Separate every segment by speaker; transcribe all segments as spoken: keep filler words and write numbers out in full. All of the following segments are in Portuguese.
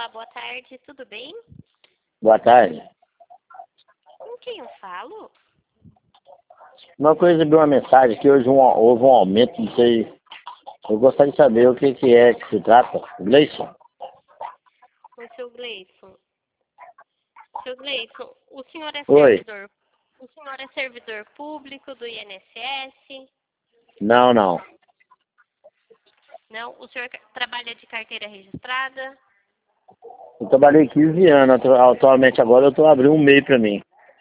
Speaker 1: Olá, boa tarde, tudo bem?
Speaker 2: Boa tarde.
Speaker 1: Com quem eu falo?
Speaker 2: Uma coisa, recebi uma mensagem que hoje um- houve um aumento, não sei. Eu gostaria de saber o que, que é que se trata. Gleison?
Speaker 1: O seu Gleison. Seu Gleison, o senhor é
Speaker 2: Oi.
Speaker 1: servidor, o senhor é servidor público do I N S S?
Speaker 2: Não, não.
Speaker 1: Não? O senhor trabalha de carteira registrada?
Speaker 2: Eu trabalhei quinze anos, atu- atualmente agora eu estou abrindo um MEI para mim.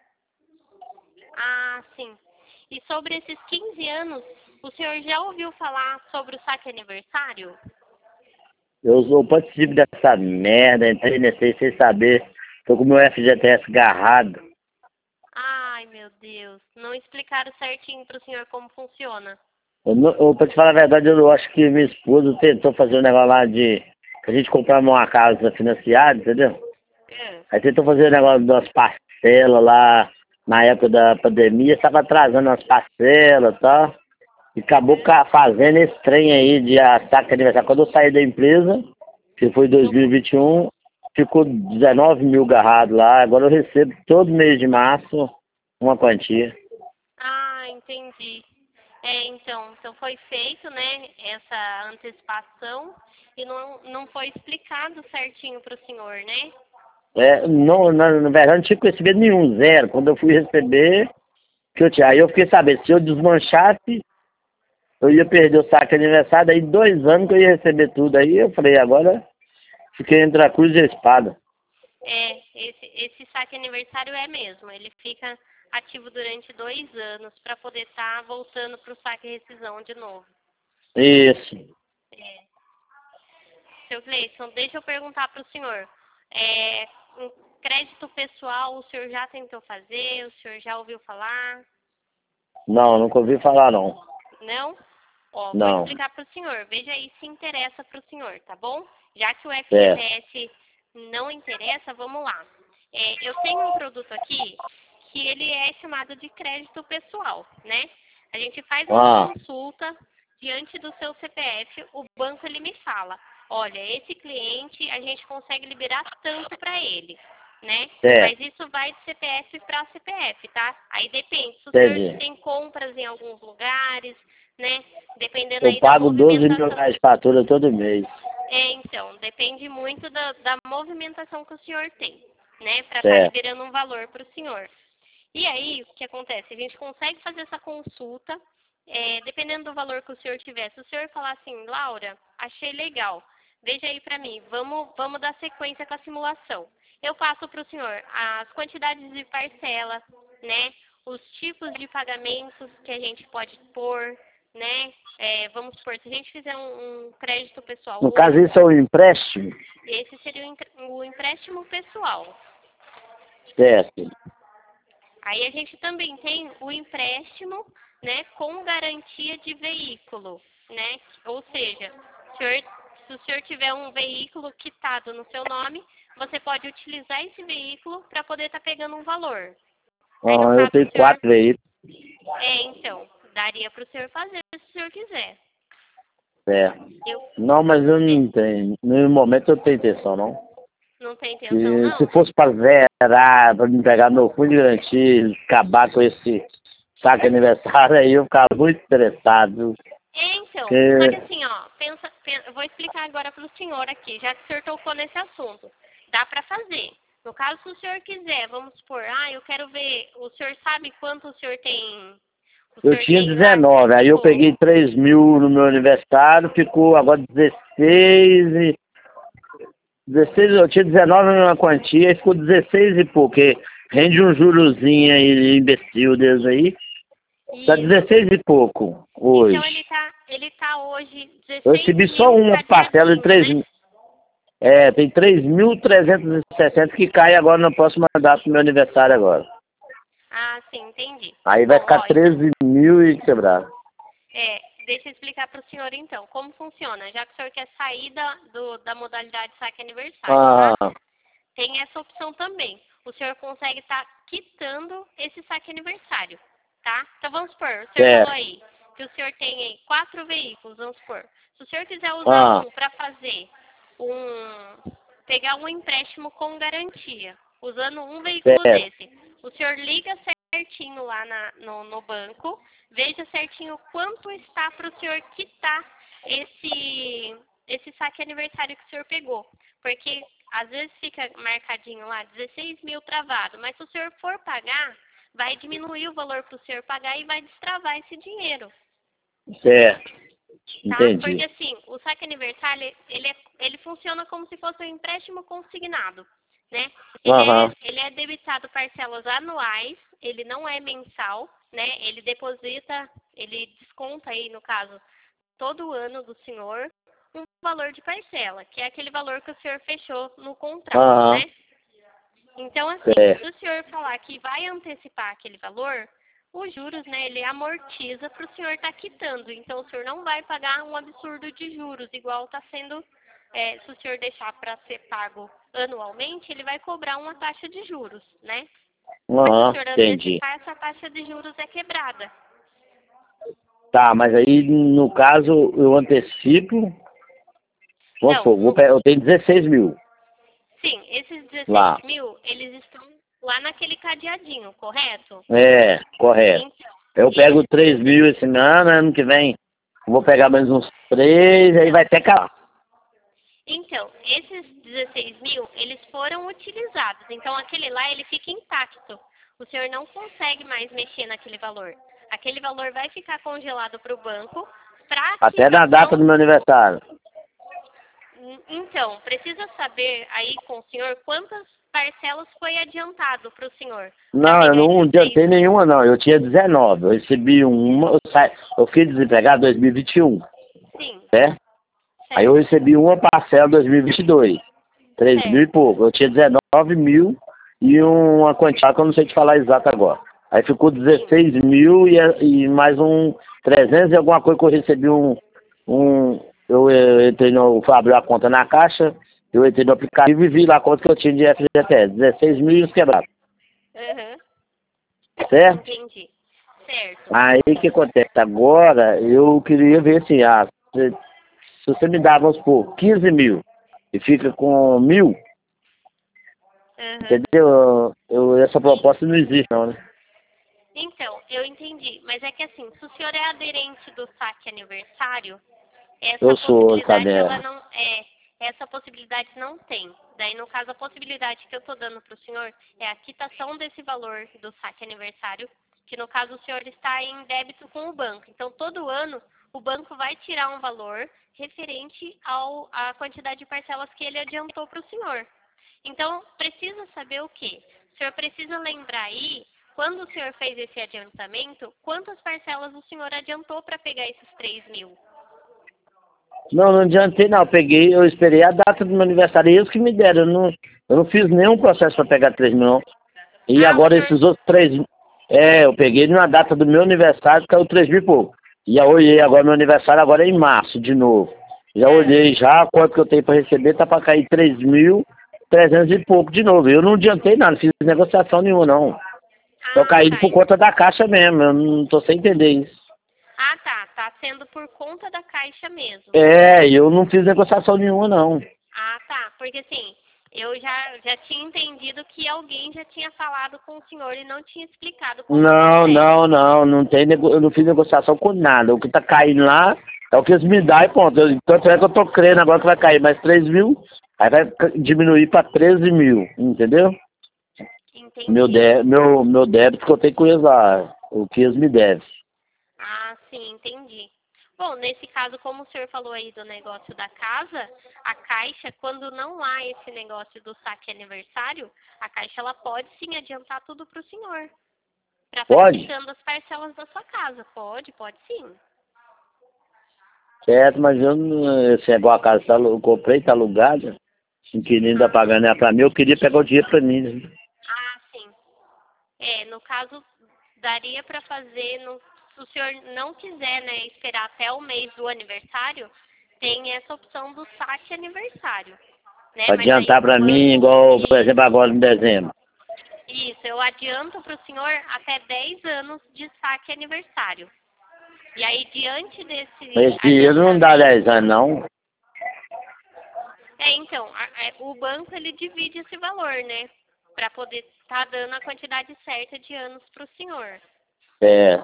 Speaker 1: Ah, sim. E sobre esses quinze anos, o senhor já ouviu falar sobre o saque aniversário?
Speaker 2: Eu, eu participo dessa merda, entrei nesse aí sem saber. Tô com o meu F G T S agarrado.
Speaker 1: Ai, meu Deus. Não explicaram certinho para o senhor como funciona.
Speaker 2: Eu, não- eu, pra te falar a verdade, eu acho que minha esposa tentou fazer um negócio lá de... A gente comprar uma casa financiada, entendeu?
Speaker 1: É.
Speaker 2: Aí tentou fazer o negócio das parcelas lá na época da pandemia, estava atrasando as parcelas e tal. E acabou
Speaker 1: Uhum.
Speaker 2: ca- fazendo esse trem aí de ataque aniversário. Quando eu saí da empresa, que foi em dois mil e vinte e um, ficou dezenove mil agarrado lá. Agora eu recebo todo mês de março uma quantia.
Speaker 1: Ah, entendi. É, então, então foi feito, né, essa antecipação e não, não foi explicado certinho para o senhor, né?
Speaker 2: É, não, na, na verdade não tinha conhecimento nenhum, zero. Quando eu fui receber, que eu tinha. Aí eu fiquei sabendo, se eu desmanchasse, eu ia perder o saque de aniversário, aí dois anos que eu ia receber tudo. Aí eu falei, agora fiquei entre a cruz e a espada.
Speaker 1: É, esse, esse saque aniversário é mesmo, ele fica ativo durante dois anos para poder estar voltando para o saque rescisão de novo.
Speaker 2: Isso.
Speaker 1: É. Seu Gleison, deixa eu perguntar para o senhor. É, um crédito pessoal, o senhor já tentou fazer? O senhor já ouviu falar?
Speaker 2: Não, nunca ouvi falar não.
Speaker 1: Não? Ó, vou
Speaker 2: Não.
Speaker 1: explicar para o senhor. Veja aí se interessa para o senhor, tá bom? Já que o
Speaker 2: É.
Speaker 1: F G T S não interessa, vamos lá. É, eu tenho um produto aqui que ele é chamado de crédito pessoal, né? A gente faz uma
Speaker 2: Ah,
Speaker 1: consulta diante do seu C P F, o banco ele me fala, olha, esse cliente a gente consegue liberar tanto para ele, né?
Speaker 2: é.
Speaker 1: Mas isso vai de C P F para C P F, tá? Aí depende, se o senhor
Speaker 2: Entendi.
Speaker 1: tem compras em alguns lugares, né? Dependendo
Speaker 2: Eu
Speaker 1: aí da
Speaker 2: pago doze mil
Speaker 1: movimentação.
Speaker 2: reais de fatura todo mês.
Speaker 1: É, então, depende muito da, da movimentação que o senhor tem, né? Para estar
Speaker 2: Certo.
Speaker 1: liberando um valor para o senhor. E aí, o que acontece? A gente consegue fazer essa consulta, é, dependendo do valor que o senhor tiver. Se o senhor falar assim, Laura, achei legal, veja aí para mim, vamos, vamos dar sequência com a simulação. Eu passo para o senhor as quantidades de parcela, né? Os tipos de pagamentos que a gente pode pôr, né? É, vamos supor, se a gente fizer um, um crédito pessoal
Speaker 2: No caso,
Speaker 1: hoje,
Speaker 2: isso é um empréstimo?
Speaker 1: esse seria o, empre- o empréstimo pessoal.
Speaker 2: Certo.
Speaker 1: Aí a gente também tem o empréstimo, né, com garantia de veículo, né? Ou seja, o senhor- se o senhor tiver um veículo quitado no seu nome, você pode utilizar esse veículo para poder estar pegando um valor. Aí no
Speaker 2: Ah, eu
Speaker 1: caso o
Speaker 2: tenho
Speaker 1: senhor,
Speaker 2: quatro veículos.
Speaker 1: é, então, daria para o senhor fazer se o senhor quiser.
Speaker 2: Certo.
Speaker 1: Eu
Speaker 2: Não, mas eu não tenho. No momento eu não tenho intenção, não.
Speaker 1: não tenho intenção
Speaker 2: Se, se
Speaker 1: não.
Speaker 2: fosse para zerar, para me pegar meu fundo de garantia, acabar com esse saque aniversário, aí eu ficava muito estressado.
Speaker 1: É, então, só que
Speaker 2: Porque
Speaker 1: assim, ó, pensa, pen- eu vou explicar agora para o senhor aqui, já que o senhor tocou nesse assunto. Dá para fazer. No caso, se o senhor quiser, vamos supor, ah, eu quero ver, o senhor sabe quanto o senhor tem, o
Speaker 2: eu
Speaker 1: senhor
Speaker 2: tinha
Speaker 1: tem lá,
Speaker 2: dezenove, aí eu
Speaker 1: tipo,
Speaker 2: peguei três mil no meu aniversário, ficou agora dezesseis e... dezesseis, eu tinha dezenove na quantia, e ficou dezesseis e pouco, porque rende um jurozinho aí, imbecil deles aí. Tá
Speaker 1: isso.
Speaker 2: dezesseis e pouco
Speaker 1: Então
Speaker 2: hoje.
Speaker 1: ele tá, ele tá hoje
Speaker 2: Eu
Speaker 1: dezesseis
Speaker 2: recebi só
Speaker 1: mil
Speaker 2: uma parcela de
Speaker 1: cadeadinho,
Speaker 2: três
Speaker 1: né?
Speaker 2: mil. É, tem três mil trezentos e sessenta que cai agora na próxima data do meu aniversário agora.
Speaker 1: Ah, sim, entendi.
Speaker 2: Aí vai
Speaker 1: Bom,
Speaker 2: ficar
Speaker 1: ó, então,
Speaker 2: treze mil e quebrar.
Speaker 1: é, deixa eu explicar para o senhor então, como funciona, já que o senhor quer sair da, do, da modalidade saque aniversário,
Speaker 2: Ah,
Speaker 1: tá? Tem essa opção também. O senhor consegue estar quitando esse saque aniversário, tá? Então vamos supor, o senhor falou
Speaker 2: certo.
Speaker 1: aí que o senhor tem aí quatro veículos, vamos supor. Se o senhor quiser usar
Speaker 2: Ah,
Speaker 1: um para fazer um, pegar um empréstimo com garantia, usando um veículo
Speaker 2: É.
Speaker 1: desse. O senhor liga certinho lá na, no, no banco, veja certinho quanto está para o senhor quitar esse, esse saque aniversário que o senhor pegou. Porque às vezes fica marcadinho lá dezesseis mil travado, mas se o senhor for pagar, vai diminuir o valor para o senhor pagar e vai destravar esse dinheiro.
Speaker 2: Certo.
Speaker 1: Tá?
Speaker 2: Entendi.
Speaker 1: Porque assim, o saque aniversário, ele, é, ele funciona como se fosse um empréstimo consignado, né? Ele,
Speaker 2: Aham.
Speaker 1: é, ele é debitado parcelas anuais, ele não é mensal, né? Ele deposita, ele desconta aí, no caso, todo ano do senhor, um valor de parcela, que é aquele valor que o senhor fechou no contrato,
Speaker 2: Aham.
Speaker 1: né? Então, assim,
Speaker 2: Certo.
Speaker 1: se o senhor falar que vai antecipar aquele valor, os juros, né, ele amortiza para o senhor estar quitando. Então, o senhor não vai pagar um absurdo de juros, igual está sendo, é, se o senhor deixar para ser pago anualmente, ele vai cobrar uma taxa de juros, né? Mas se o
Speaker 2: Aham.
Speaker 1: senhor
Speaker 2: Entendi.
Speaker 1: antecipar, essa taxa de juros é quebrada.
Speaker 2: Tá, mas aí no caso eu antecipo. Vamos
Speaker 1: Não,
Speaker 2: supor, vou
Speaker 1: no-
Speaker 2: pe- eu tenho dezesseis mil
Speaker 1: sim, esses
Speaker 2: lá.
Speaker 1: dezesseis mil, eles estão lá naquele cadeadinho, correto?
Speaker 2: É, correto.
Speaker 1: Então,
Speaker 2: Eu pego
Speaker 1: esses
Speaker 2: três mil esse ano, ano que vem eu vou pegar mais uns três, aí vai até cá.
Speaker 1: Então, esses dezesseis mil, eles foram utilizados. Então, aquele lá, ele fica intacto. O senhor não consegue mais mexer naquele valor. Aquele valor vai ficar congelado para o banco para
Speaker 2: Até na data
Speaker 1: quitação.
Speaker 2: do meu aniversário.
Speaker 1: Então, precisa saber aí com o senhor quantas parcelas foi adiantado para o senhor. Para
Speaker 2: Não, eu
Speaker 1: pegar
Speaker 2: não
Speaker 1: esses três
Speaker 2: adiantei
Speaker 1: mil.
Speaker 2: nenhuma não. Eu tinha dezenove. Eu recebi uma, eu, sa... eu fiquei desempregado em dois mil e vinte e um,
Speaker 1: Sim,
Speaker 2: certo? Aí eu
Speaker 1: certo,
Speaker 2: recebi uma parcela em dois mil e vinte e dois. três mil e
Speaker 1: certo.
Speaker 2: pouco. Eu tinha dezenove mil e uma quantia que eu não sei te falar exato agora. Aí ficou
Speaker 1: Sim.
Speaker 2: dezesseis mil e, e mais um trezentos e alguma coisa que eu recebi um. um eu, eu entrei no. Fui abrir a conta na caixa, eu entrei no aplicativo e vi lá quanto que eu tinha de F G T S. dezesseis mil e uns quebrados.
Speaker 1: Aham,
Speaker 2: Certo?
Speaker 1: entendi. Certo.
Speaker 2: Aí o que acontece? Agora eu queria ver assim, ah, se, se você me dá, vamos supor, quinze mil e fica com mil.
Speaker 1: Aham.
Speaker 2: Entendeu? Eu, essa proposta não existe, não, né?
Speaker 1: Então, eu entendi, mas é que assim, se o senhor é aderente do saque aniversário, essa
Speaker 2: Eu sou,
Speaker 1: possibilidade
Speaker 2: sabe?
Speaker 1: ela
Speaker 2: é.
Speaker 1: não é, essa possibilidade não tem. Daí, no caso, a possibilidade que eu estou dando para o senhor é a quitação desse valor do saque aniversário, que no caso o senhor está em débito com o banco. Então, todo ano o banco vai tirar um valor referente ao à quantidade de parcelas que ele adiantou para o senhor. Então, precisa saber o quê? O senhor precisa lembrar aí, quando o senhor fez esse adiantamento, quantas parcelas o senhor adiantou para pegar esses três mil?
Speaker 2: Não, não adiantei, não. Eu peguei, eu esperei a data do meu aniversário, e eles que me deram. Eu não, eu não fiz nenhum processo para pegar três mil, não. E
Speaker 1: Ah, o
Speaker 2: agora
Speaker 1: senhor...
Speaker 2: esses outros três mil. É, eu peguei na data do meu aniversário, caiu três mil e pouco. E já olhei agora, meu aniversário agora é em março, de novo. Já
Speaker 1: Ah,
Speaker 2: olhei já quanto que eu tenho para receber, tá para cair três mil, trezentos e pouco de novo. Eu não adiantei nada, não fiz negociação nenhuma, não. Tô
Speaker 1: ah,
Speaker 2: caindo
Speaker 1: tá.
Speaker 2: por conta da caixa mesmo, eu não tô sem entender isso.
Speaker 1: Ah, tá. Tá sendo por conta da caixa mesmo.
Speaker 2: É, eu não fiz negociação nenhuma, não.
Speaker 1: Ah, tá. Porque assim, eu já, já tinha entendido que alguém já tinha falado com o senhor e não tinha explicado como
Speaker 2: Não,
Speaker 1: procede.
Speaker 2: não, não, não tem nego... eu não fiz negociação com nada. O que tá caindo lá é o que eles me dão e ponto. Eu, tanto é que eu tô crendo agora que vai cair mais três mil, aí vai c- diminuir para treze mil, entendeu? Meu,
Speaker 1: Entendi.
Speaker 2: dé meu, meu débito que eu tenho com eles lá, o que eles me devem.
Speaker 1: Ah, sim, entendi. Bom, nesse caso, como o senhor falou aí do negócio da casa, a Caixa, quando não há esse negócio do saque aniversário, a Caixa ela pode sim adiantar tudo para o senhor, para estar
Speaker 2: Pode?
Speaker 1: quitando as parcelas da sua casa. Pode, pode sim.
Speaker 2: Certo, mas eu não. Esse igual a casa tá, alu- eu comprei, tá alugada. O inquilino tá
Speaker 1: Ah,
Speaker 2: pagando ela pra mim, eu queria pegar o dinheiro pra mim, né?
Speaker 1: ah, sim. É, no caso, daria para fazer, no, se o senhor não quiser, né, esperar até o mês do aniversário, tem essa opção do saque aniversário, né? Mas aí
Speaker 2: Adiantar
Speaker 1: o
Speaker 2: pra mim,
Speaker 1: banco,
Speaker 2: igual, por
Speaker 1: isso,
Speaker 2: exemplo, agora em dezembro.
Speaker 1: isso, eu adianto para o senhor até dez anos de saque aniversário. E aí, diante desse
Speaker 2: Esse dinheiro não dá
Speaker 1: adiantamento,
Speaker 2: dez anos, não.
Speaker 1: É, então, a- a- o banco ele divide esse valor, né? Para poder estar dando a quantidade certa de anos para o senhor.
Speaker 2: É.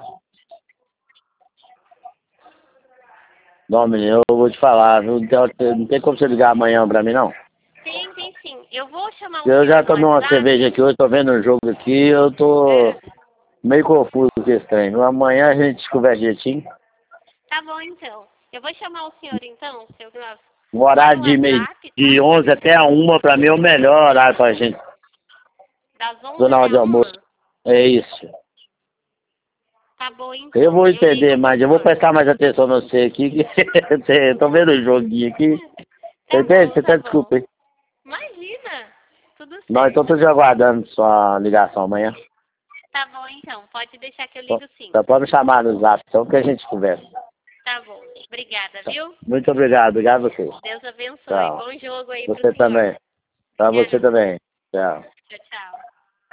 Speaker 2: Não, menino, eu vou te falar, não tem, não tem como você ligar amanhã pra mim, não?
Speaker 1: Tem, tem sim. Eu vou chamar o
Speaker 2: Eu já
Speaker 1: senhor no
Speaker 2: tomei uma
Speaker 1: WhatsApp.
Speaker 2: cerveja aqui hoje, tô vendo um jogo aqui, eu tô
Speaker 1: É,
Speaker 2: meio confuso com esse trem. Amanhã a gente conversa direitinho.
Speaker 1: tá bom, então. Eu vou chamar o senhor, então, seu Glaucio,
Speaker 2: O
Speaker 1: lá
Speaker 2: horário
Speaker 1: no
Speaker 2: de, meio,
Speaker 1: WhatsApp,
Speaker 2: de
Speaker 1: tá?
Speaker 2: onze até a uma pra mim é o melhor horário pra gente,
Speaker 1: Das onze
Speaker 2: do na
Speaker 1: até
Speaker 2: hora de
Speaker 1: a
Speaker 2: almoço.
Speaker 1: uma.
Speaker 2: É isso.
Speaker 1: Tá bom,
Speaker 2: Eu
Speaker 1: então.
Speaker 2: vou
Speaker 1: Eu ligo
Speaker 2: entender
Speaker 1: pro
Speaker 2: mais, eu vou
Speaker 1: senhor.
Speaker 2: prestar mais atenção no você aqui, que eu tô vendo o joguinho aqui. Você
Speaker 1: Tá
Speaker 2: entende?
Speaker 1: bom,
Speaker 2: Você tá
Speaker 1: tá bom.
Speaker 2: desculpa aí.
Speaker 1: Imagina. Tudo
Speaker 2: Não, então tô
Speaker 1: certo.
Speaker 2: te aguardando sua ligação amanhã.
Speaker 1: Tá bom, então. Pode deixar que eu
Speaker 2: Pô,
Speaker 1: ligo sim.
Speaker 2: Tá, pode me chamar no zap, então que a gente conversa.
Speaker 1: Tá bom. Obrigada,
Speaker 2: Tá.
Speaker 1: viu?
Speaker 2: Muito obrigado, obrigado a você.
Speaker 1: Deus abençoe.
Speaker 2: Tchau.
Speaker 1: Bom jogo aí pro
Speaker 2: Você
Speaker 1: senhor.
Speaker 2: também. Pra você
Speaker 1: Tchau.
Speaker 2: também. Tchau.
Speaker 1: Tchau, tchau.